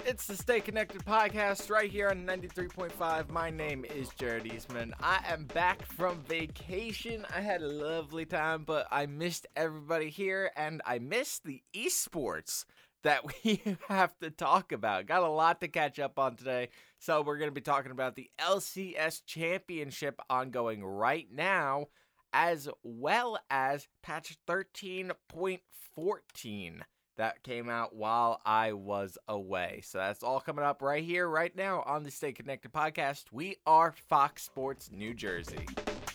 It's the Stay Connected podcast right here on 93.5. My name is Jared Eastman. I am back from vacation. I had a lovely time, but I missed everybody here, and I missed the esports that we have to talk about. Got a lot to catch up on today, so we're going to be talking about the LCS Championship ongoing right now, as well as patch 13.14. that came out while I was away. So that's all coming up right here, right now on the Stay Connected podcast. We are Fox Sports New Jersey.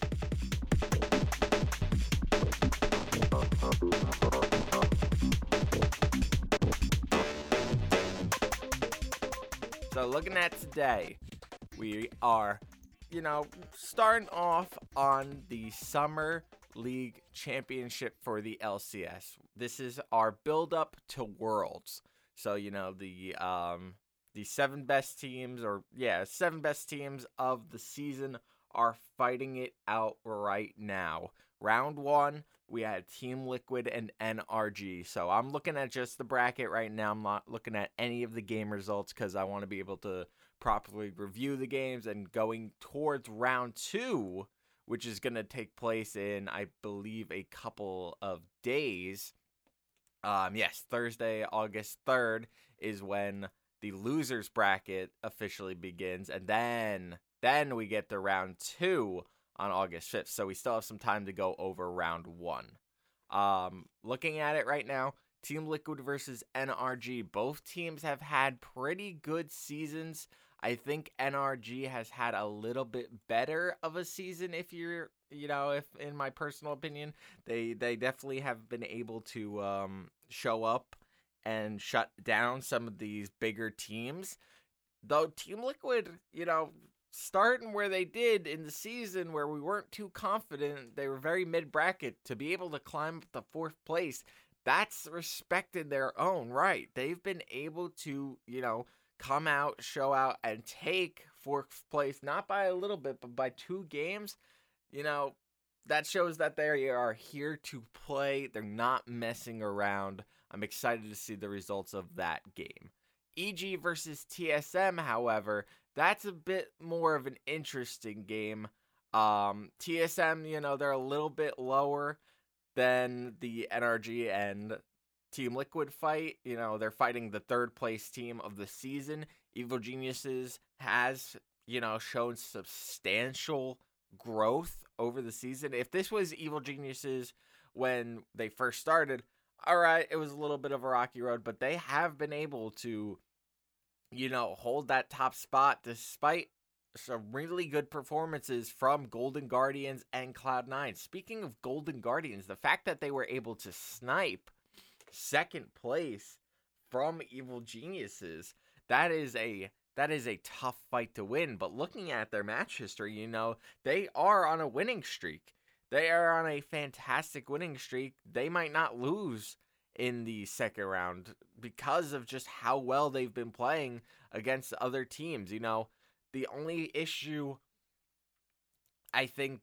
So looking at today, we are, starting off on the Summer League Championship for the LCS. This is our build-up to Worlds. So, the 7 best teams, seven best teams of the season are fighting it out right now. Round 1, we had Team Liquid and NRG. So I'm looking at just the bracket right now. I'm not looking at any of the game results because I want to be able to properly review the games, and going towards round 2, which is going to take place in, I believe, a couple of days. Thursday, August 3rd is when the losers bracket officially begins, and then we get to round 2 on August 5th. So we still have some time to go over round 1. Looking at it right now, Team Liquid versus NRG. Both teams have had pretty good seasons. I think NRG has had a little bit better of a season, if in my personal opinion. They definitely have been able to show up and shut down some of these bigger teams. Though Team Liquid, starting where they did in the season where we weren't too confident, they were very mid-bracket, to be able to climb up to 4th place, that's respect in their own right. They've been able to, come out, show out, and take 4th place, not by a little bit, but by 2 games. That shows that they are here to play. They're not messing around. I'm excited to see the results of that game. EG versus TSM, however, that's a bit more of an interesting game. TSM, they're a little bit lower than the NRG and Team Liquid fight. They're fighting the 3rd place team of the season. Evil Geniuses has, shown substantial growth over the season. If this was Evil Geniuses when they first started, all right, it was a little bit of a rocky road, but they have been able to, hold that top spot despite some really good performances from Golden Guardians and Cloud9. Speaking of Golden Guardians, the fact that they were able to snipe 2nd place from Evil Geniuses, that is a tough fight to win. But looking at their match history, they are on a winning streak. They are on a fantastic winning streak. They might not lose in the 2nd round because of just how well they've been playing against other teams. The only issue I think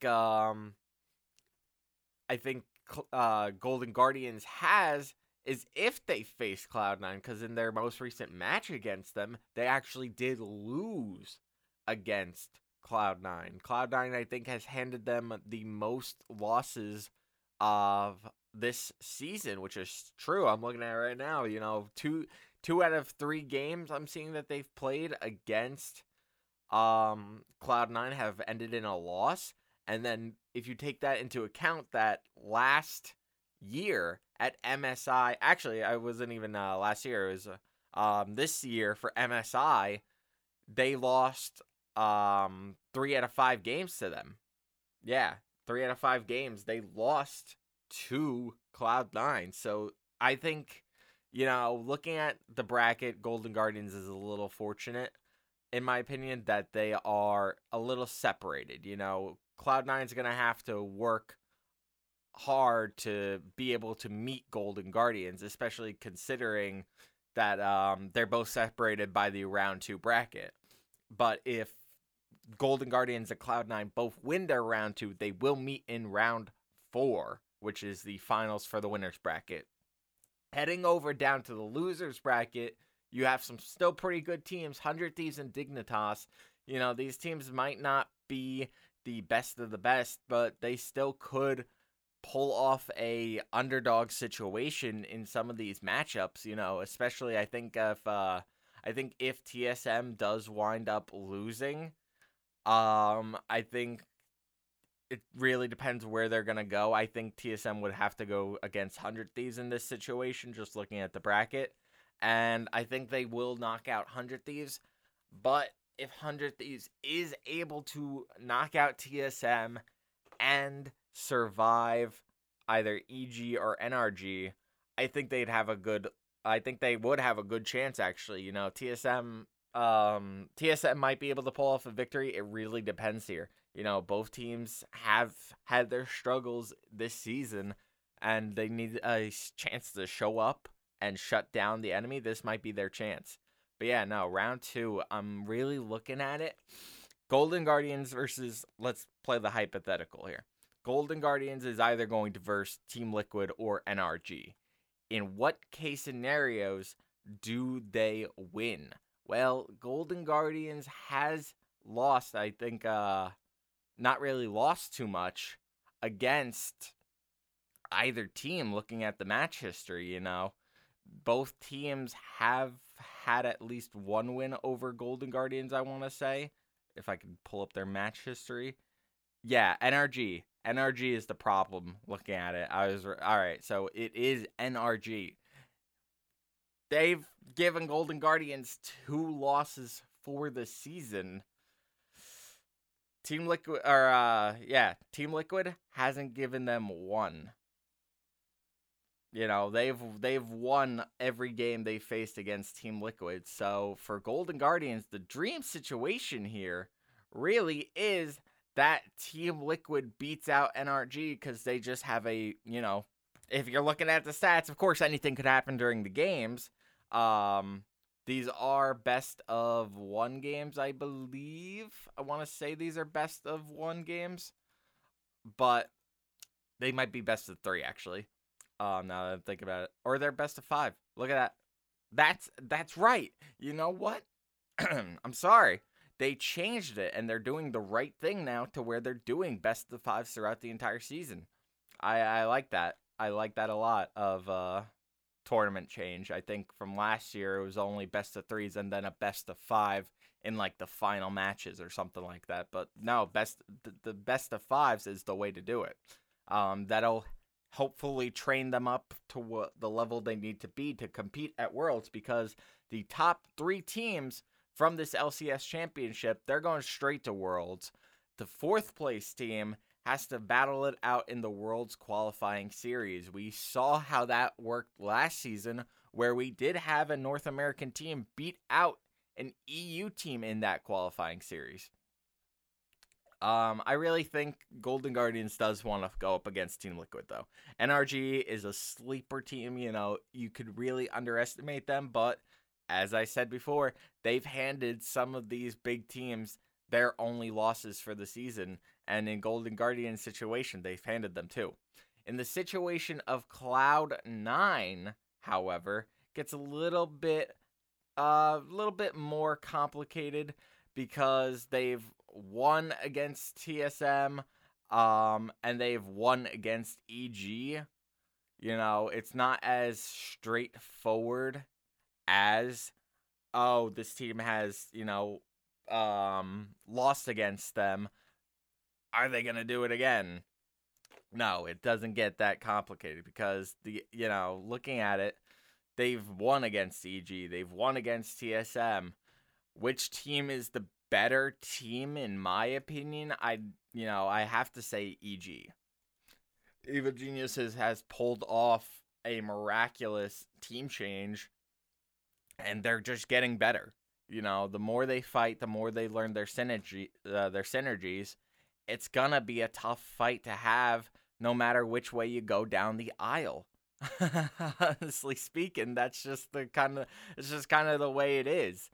Golden Guardians has is if they face Cloud9, because in their most recent match against them, they actually did lose against Cloud9. Cloud9, I think, has handed them the most losses of this season, which is true. I'm looking at it right now. Two out of 3 games I'm seeing that they've played against Cloud9 have ended in a loss. And then if you take that into account, that last year at MSI, actually, I wasn't even last year, it was this year for MSI, they lost 3 out of 5 games to them. Yeah, 3 out of 5 games they lost to Cloud9. So I think, looking at the bracket, Golden Guardians is a little fortunate, in my opinion, that they are a little separated. Cloud9 is going to have to work hard to be able to meet Golden Guardians, especially considering that they're both separated by the round 2 bracket. But if Golden Guardians and Cloud9 both win their round 2, they will meet in round 4, which is the finals for the winners bracket. Heading over down to the losers bracket, You have some still pretty good teams, 100 Thieves and Dignitas. You know, these teams might not be the best of the best, but they still could pull off a underdog situation in some of these matchups, you know, especially I think if TSM does wind up losing, I think it really depends where they're going to go. I think TSM would have to go against 100 Thieves in this situation, just looking at the bracket. And I think they will knock out 100 Thieves. But if 100 Thieves is able to knock out TSM and survive either EG or NRG, I think they would have a good chance, actually. You know, TSM might be able to pull off a victory. It really depends here. You know, both teams have had their struggles this season, and they need a chance to show up and shut down the enemy. This might be their chance. But yeah, no, round 2, I'm really looking at it. Golden Guardians versus, let's play the hypothetical here. Golden Guardians is either going to verse Team Liquid or NRG. In what case scenarios do they win? Well, Golden Guardians has lost, I think, not really lost too much against either team looking at the match history, you know. Both teams have had at least one win over Golden Guardians, I want to say. If I could pull up their match history. Yeah, NRG. NRG is the problem looking at it. All right, so it is NRG. They've given Golden Guardians 2 losses for the season. Team Liquid hasn't given them 1. You know, they've won every game they faced against Team Liquid. So for Golden Guardians, the dream situation here really is that Team Liquid beats out NRG because they just have a, you know, if you're looking at the stats, of course anything could happen during the games. These are best of 1 games, I believe. I want to say these are best of 1 games, but they might be best of 3 actually. Now that I think about it, or they're best of 5. Look at that. That's right. You know what? I'm sorry. They changed it, and they're doing the right thing now to where they're doing best of 5s throughout the entire season. I like that. I like that a lot of tournament change. I think from last year it was only best of 3s and then a best of 5 in like the final matches or something like that. But no, the best of 5s is the way to do it. That'll hopefully train them up to what the level they need to be to compete at Worlds, because the top 3 teams from this LCS championship, they're going straight to Worlds. The 4th place team has to battle it out in the Worlds qualifying series. We saw how that worked last season, where we did have a North American team beat out an EU team in that qualifying series. I really think Golden Guardians does want to go up against Team Liquid, though. NRG is a sleeper team, you know, you could really underestimate them, but as I said before, they've handed some of these big teams their only losses for the season, and in Golden Guardians' situation, they've handed them 2. In the situation of Cloud9, however, gets a little bit more complicated, because they've won against TSM, and they've won against EG. You know, it's not as straightforward as, oh, this team has, you know, lost against them. Are they going to do it again? No, it doesn't get that complicated, because looking at it, they've won against EG, they've won against TSM. Which team is the better team, in my opinion? I have to say EG. Evil Geniuses has pulled off a miraculous team change, and they're just getting better. You know, the more they fight, the more they learn their synergies. It's gonna be a tough fight to have, no matter which way you go down the aisle. Honestly speaking, that's just kind of the way it is.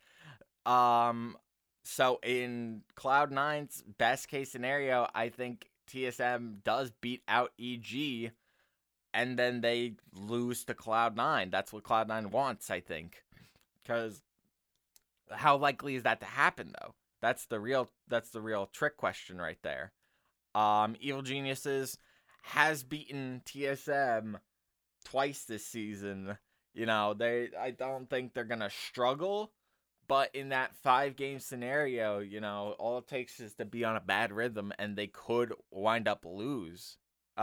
So in Cloud9's best case scenario, I think TSM does beat out EG, and then they lose to Cloud9. That's what Cloud9 wants, I think. Because how likely is that to happen, though? That's the real trick question right there. Evil Geniuses has beaten TSM twice this season. I don't think they're gonna struggle, but in that 5-game scenario, all it takes is to be on a bad rhythm, and they could wind up losing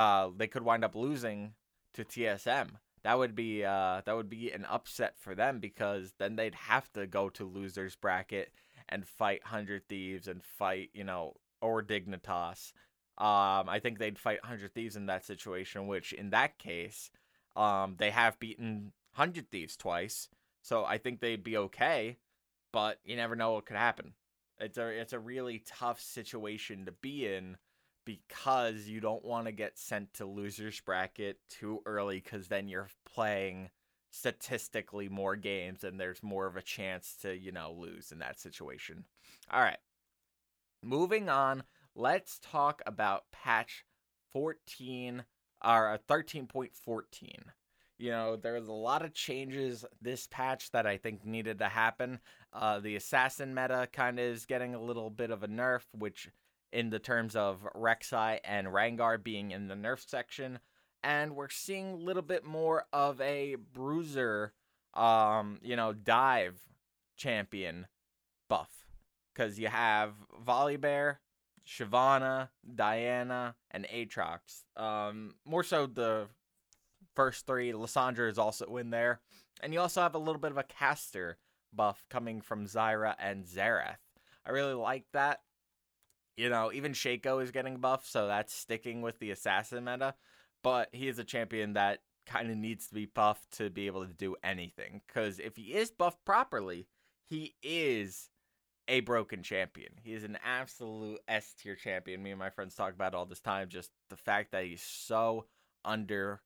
to TSM. That would be an upset for them, because then they'd have to go to losers bracket and fight 100 Thieves and fight, or Dignitas. I think they'd fight 100 Thieves in that situation, which in that case, they have beaten 100 Thieves twice, so I think they'd be okay, but you never know what could happen. It's a really tough situation to be in, because you don't want to get sent to losers bracket too early, because then you're playing statistically more games and there's more of a chance to, lose in that situation. All right. Moving on, let's talk about patch 14 or 13.14. There's a lot of changes this patch that I think needed to happen. The assassin meta kind of is getting a little bit of a nerf, which in the terms of Rek'Sai and Rengar being in the nerf section. And we're seeing a little bit more of a bruiser, dive champion buff. Because you have Volibear, Shyvana, Diana, and Aatrox. More so the first three. Lissandra is also in there. And you also have a little bit of a caster buff coming from Zyra and Xerath. I really like that. Even Shaco is getting buffed, so that's sticking with the assassin meta. But he is a champion that kind of needs to be buffed to be able to do anything. Because if he is buffed properly, he is a broken champion. He is an absolute S-tier champion. Me and my friends talk about it all this time. Just the fact that he's so underwhelming.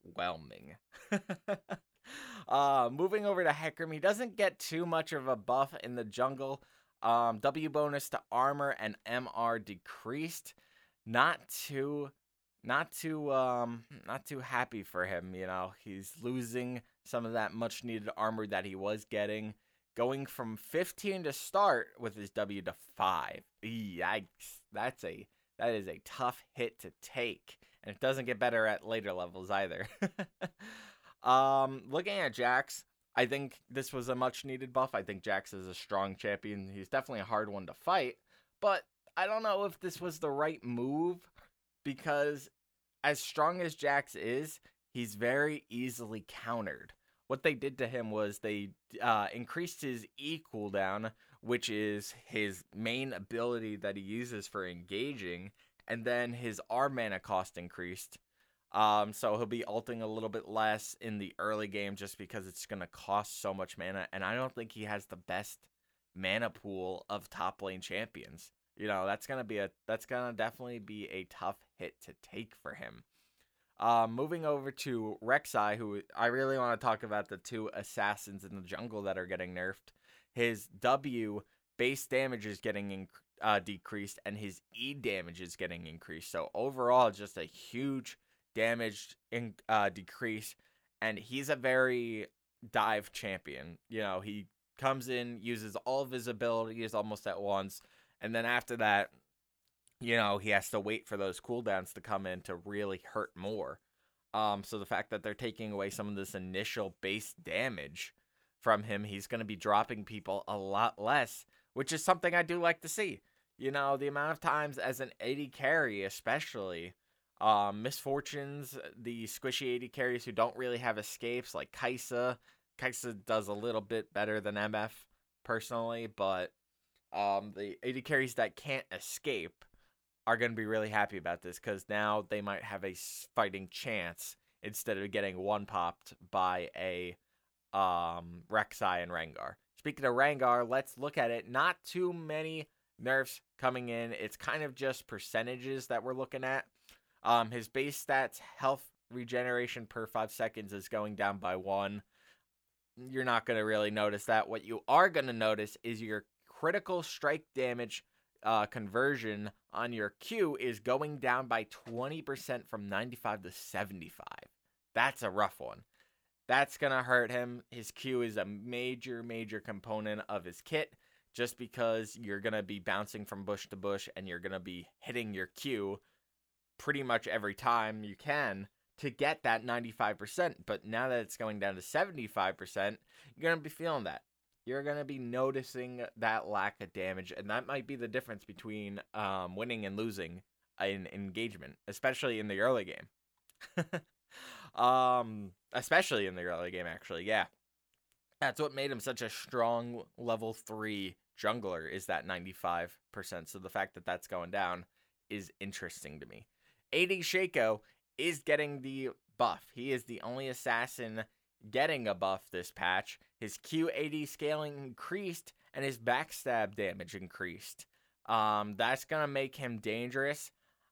Moving over to Hecarim, he doesn't get too much of a buff in the jungle. W bonus to armor and MR decreased. Not too happy for him. He's losing some of that much needed armor that he was getting, going from 15 to start with his W to 5. Yikes! That is a tough hit to take, and it doesn't get better at later levels either. Looking at Jax, I think this was a much needed buff. I think Jax is a strong champion. He's definitely a hard one to fight, but I don't know if this was the right move, because as strong as Jax is, he's very easily countered. What they did to him was they increased his E cooldown, which is his main ability that he uses for engaging, and then his R mana cost increased. So he'll be ulting a little bit less in the early game, just because it's going to cost so much mana, and I don't think he has the best mana pool of top lane champions. That's gonna definitely be a tough hit to take for him. Moving over to Rek'Sai, who I really want to talk about the two assassins in the jungle that are getting nerfed. His W base damage is getting decreased, and his E damage is getting increased. So overall, just a huge damage decrease, and he's a very dive champion. He comes in, uses all of his abilities almost at once, and then after that, he has to wait for those cooldowns to come in to really hurt more. So the fact that they're taking away some of this initial base damage from him, he's going to be dropping people a lot less, which is something I do like to see. The amount of times as an AD carry, especially, misfortunes, the squishy AD carries who don't really have escapes, like Kai'Sa. Kai'Sa does a little bit better than MF, personally, but the AD carries that can't escape are going to be really happy about this, because now they might have a fighting chance instead of getting one-popped by a Rek'Sai and Rengar. Speaking of Rengar, let's look at it. Not too many nerfs coming in. It's kind of just percentages that we're looking at. His base stats, health regeneration per 5 seconds, is going down by 1. You're not going to really notice that. What you are going to notice is your critical strike damage conversion on your Q is going down by 20% from 95 to 75. That's a rough one. That's going to hurt him. His Q is a major, major component of his kit, just because you're going to be bouncing from bush to bush and you're going to be hitting your Q pretty much every time you can to get that 95%. But now that it's going down to 75%, you're going to be feeling that. You're going to be noticing that lack of damage, and that might be the difference between winning and losing in engagement, especially in the early game. Especially in the early game, actually, yeah. That's what made him such a strong level 3 jungler, is that 95%. So the fact that that's going down is interesting to me. AD Shaco is getting the buff. He is the only assassin getting a buff this patch. His QAD scaling increased and his backstab damage increased. That's going to make him dangerous.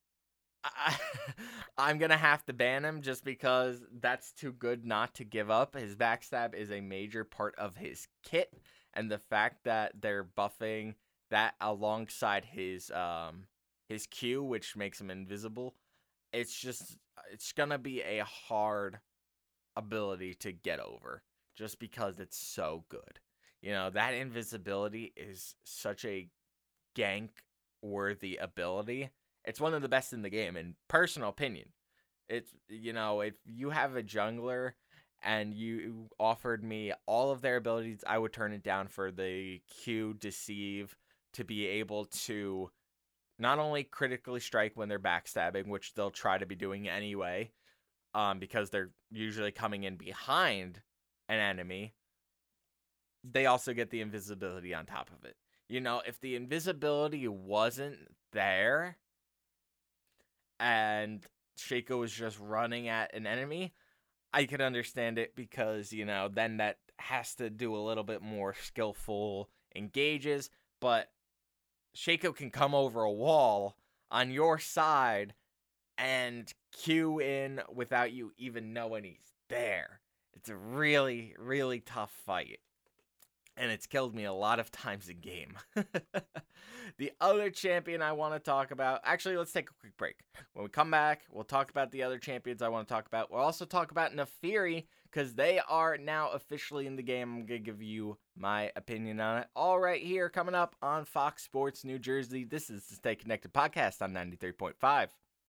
I'm going to have to ban him just because that's too good not to give up. His backstab is a major part of his kit, and the fact that they're buffing that alongside his Q, which makes him invisible, it's going to be a hard ability to get over just because it's so good. You know, that invisibility is such a gank worthy ability. It's one of the best in the game, in personal opinion. It's, you know, if you have a jungler and you offered me all of their abilities, I would turn it down for the Q Deceive to be able to not only critically strike when they're backstabbing, which they'll try to be doing anyway, because they're usually coming in behind an enemy, they also get the invisibility on top of it. You know, if the invisibility wasn't there and Shaco was just running at an enemy, I could understand it, because, you know, then that has to do a little bit more skillful engages, but Shaco can come over a wall on your side and Q in without you even knowing he's there. It's a really, really tough fight. And it's killed me a lot of times in game. The other champion I want to talk about... Actually, let's take a quick break. When we come back, we'll talk about the other champions I want to talk about. We'll also talk about Naafiri, because they are now officially in the game. I'm going to give you my opinion on it. All right, here, coming up on Fox Sports New Jersey. This is the Stay Connected podcast on 93.5.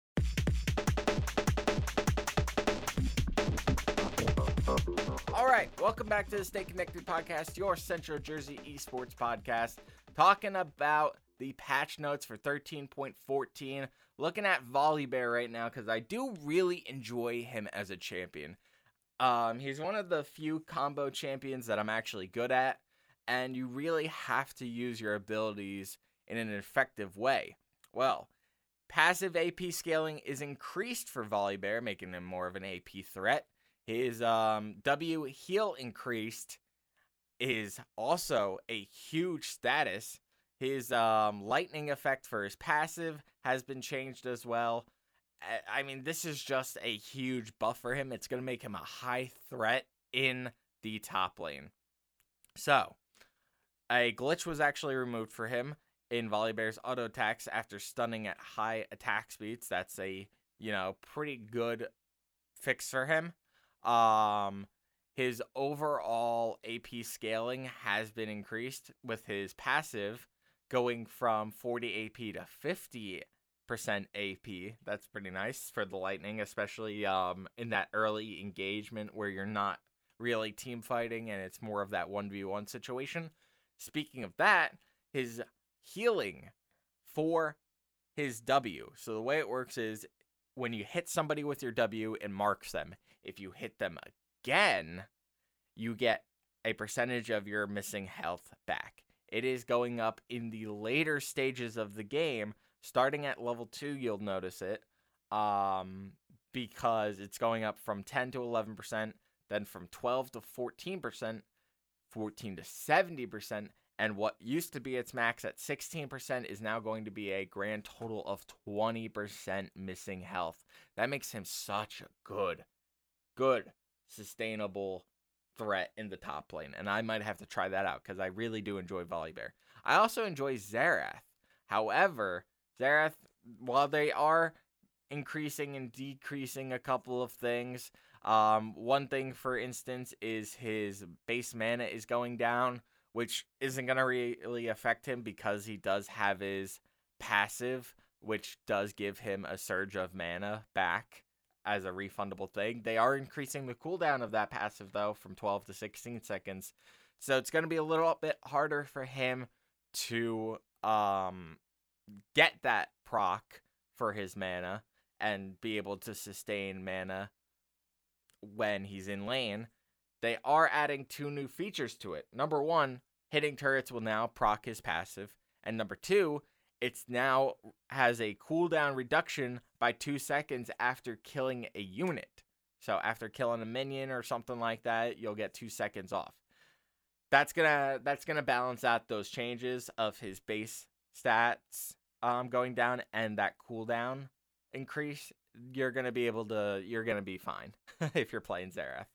All right, welcome back to the Stay Connected podcast, your Central Jersey esports podcast, talking about the patch notes for 13.14, looking at Volibear right now, because I do really enjoy him as a champion. He's one of the few combo champions that I'm actually good at, and you really have to use your abilities in an effective way. Well, passive AP scaling is increased for Volibear, making him more of an AP threat. His W heal increased is also a huge status. His lightning effect for his passive has been changed as well. I mean, this is just a huge buff for him. It's going to make him a high threat in the top lane. So, a glitch was actually removed for him in Volibear's auto attacks after stunning at high attack speeds. That's a, you know, pretty good fix for him. His overall AP scaling has been increased, with his passive going from 40 AP to 50% AP. That's pretty nice for the lightning, especially in that early engagement where you're not really team fighting and it's more of that 1v1 situation. Speaking of that, his healing for his W. So the way it works is when you hit somebody with your W, it marks them. If you hit them again, you get a percentage of your missing health back. It is going up in the later stages of the game. Starting at level 2, you'll notice it, because it's going up from 10 to 11%, then from 12 to 14%, 14 to 70%, and what used to be its max at 16% is now going to be a grand total of 20% missing health. That makes him such a good, sustainable threat in the top lane, and I might have to try that out because I really do enjoy Volibear. I also enjoy Xerath. However, Xerath, while they are increasing and decreasing a couple of things, One thing, for instance, is his base mana is going down, which isn't going to really affect him because he does have his passive, which does give him a surge of mana back as a refundable thing. They are increasing the cooldown of that passive, though, from 12 to 16 seconds. So it's going to be a little bit harder for him to get that proc for his mana and be able to sustain mana when he's in lane. They are adding 2 new features to it. Number 1, hitting turrets will now proc his passive. And number 2, it's now has a cooldown reduction by 2 seconds after killing a unit. So after killing a minion or something like that, you'll get 2 seconds off. That's gonna balance out those changes of his base stats going down and that cooldown increase. You're gonna be fine if you're playing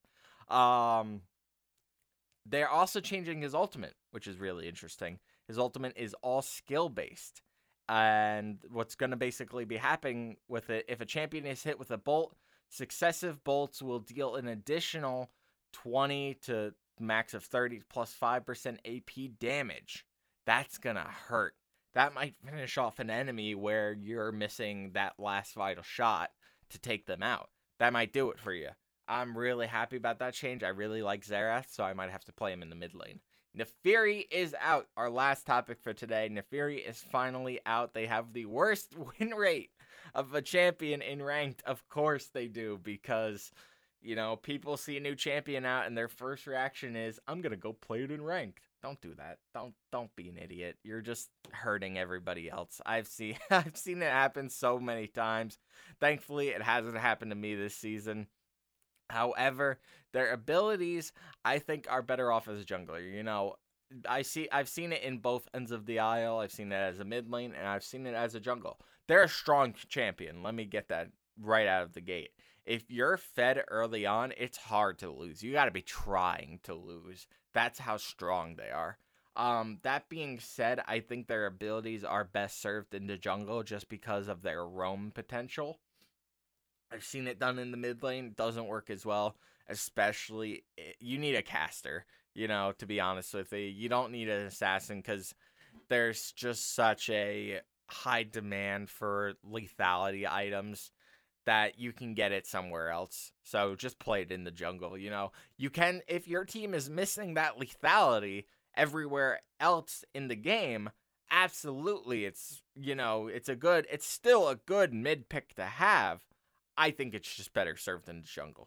Xerath. They're also changing his ultimate, which is really interesting. His ultimate is all skill based. And what's going to basically be happening with it, if a champion is hit with a bolt, successive bolts will deal an additional 20 to max of 30 plus 5% AP damage. That's going to hurt. That might finish off an enemy where you're missing that last vital shot to take them out. That might do it for you. I'm really happy about that change. I really like Xerath, so I might have to play him in the mid lane. Naafiri is out. Our last topic for today. Naafiri is finally out. They have the worst win rate of a champion in ranked. Of course they do, because, you know, people see a new champion out and their first reaction is, I'm going to go play it in ranked. Don't do that. Don't be an idiot. You're just hurting everybody else. I've seen it happen so many times. Thankfully, it hasn't happened to me this season. However, their abilities, I think, are better off as a jungler. You know, I've seen it in both ends of the aisle. I've seen it as a mid lane, and I've seen it as a jungle. They're a strong champion. Let me get that right out of the gate. If you're fed early on, it's hard to lose. You got to be trying to lose. That's how strong they are. That being said, I think their abilities are best served in the jungle just because of their roam potential. I've seen it done in the mid lane. It doesn't work as well, especially you need a caster, you know, to be honest with you. You don't need an assassin because there's just such a high demand for lethality items that you can get it somewhere else. So just play it in the jungle, you know. You can, if your team is missing that lethality everywhere else in the game, absolutely, it's, you know, it's still a good mid pick to have. I think it's just better served in the jungle.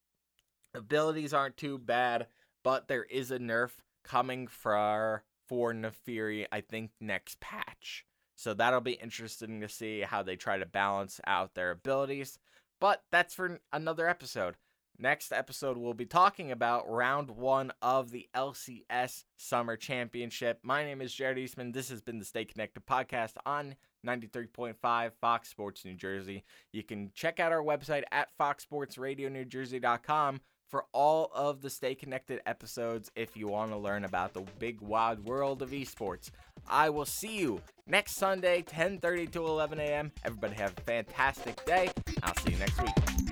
Abilities aren't too bad, but there is a nerf coming for Naafiri, I think, next patch. So that'll be interesting to see how they try to balance out their abilities. But that's for another episode. Next episode, we'll be talking about round 1 of the LCS Summer Championship. My name is Jared Eastman. This has been the Stay Connected podcast on 93.5 Fox Sports New Jersey. You can check out our website at foxsportsradionewjersey.com for all of the Stay Connected episodes if you want to learn about the big wide world of esports. I will see you next Sunday, 10:30 to 11 a.m. Everybody have a fantastic day. I'll see you next week.